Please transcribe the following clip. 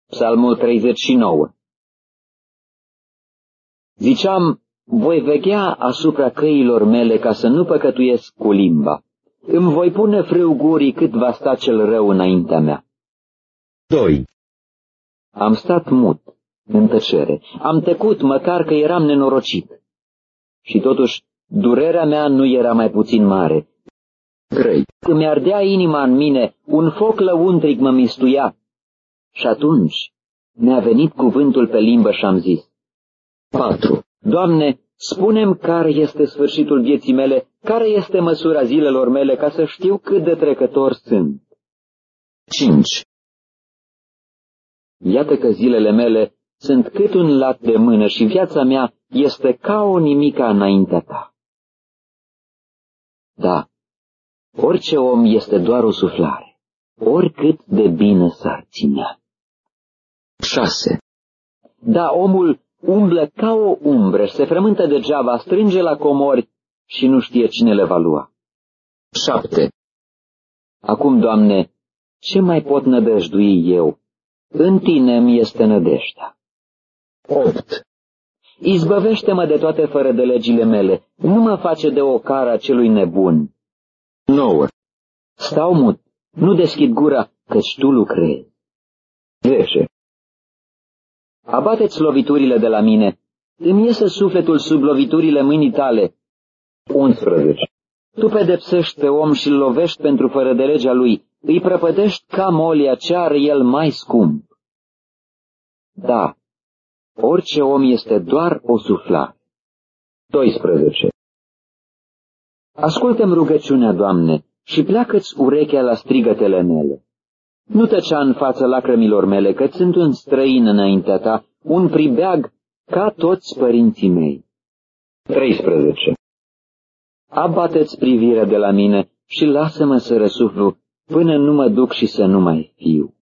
Psalmul 39. Ziceam, voi veghea asupra căilor mele ca să nu păcătuiesc cu limba. Îmi voi pune frâu gurii cât va sta cel rău înaintea mea. 2. Am stat mut, în tăcere, am tăcut măcar că eram nenorocit. Și totuși, durerea mea nu era mai puțin mare. 3. Îmi ardea inima în mine, un foc lăuntric mă mistuia. Și atunci mi-a venit cuvântul pe limbă și am zis, 4. Doamne, spune-mi care este sfârșitul vieții mele, care este măsura zilelor mele, ca să știu cât de trecător sunt. 5. Iată că zilele mele sunt cât un lat de mână și viața mea este ca o nimica înaintea ta. Da, orice om este doar o suflare, oricât de bine s-ar ținea. 6. Da, omul umblă ca o umbră, se frământă degeaba, strânge la comori și nu știe cine le va lua. 7. Acum, Doamne, ce mai pot nădăjdui eu? În Tine mi este nădejdea. 8. Izbăvește-mă de toate fără de legile mele, nu mă face de ocara celui nebun. 9. Stau mut, nu deschid gura, căci Tu lucrezi. 10. Abateți loviturile de la mine, îmi iese sufletul sub loviturile mâinii Tale. 11. Tu pedepsești pe om și îl lovești pentru fără de legea lui, îi prăpădești ca molia ce are el mai scump. Da, orice om este doar o suflare. 12. Ascultă-mi rugăciunea, Doamne, și pleacă-ți urechea la strigătele mele. Nu tăcea în fața lacrămilor mele, că sunt un străin înaintea Ta, un pribeag ca toți părinții mei. 13. Abate-ți privirea de la mine și lasă-mă să răsuflu până nu mă duc și să nu mai fiu.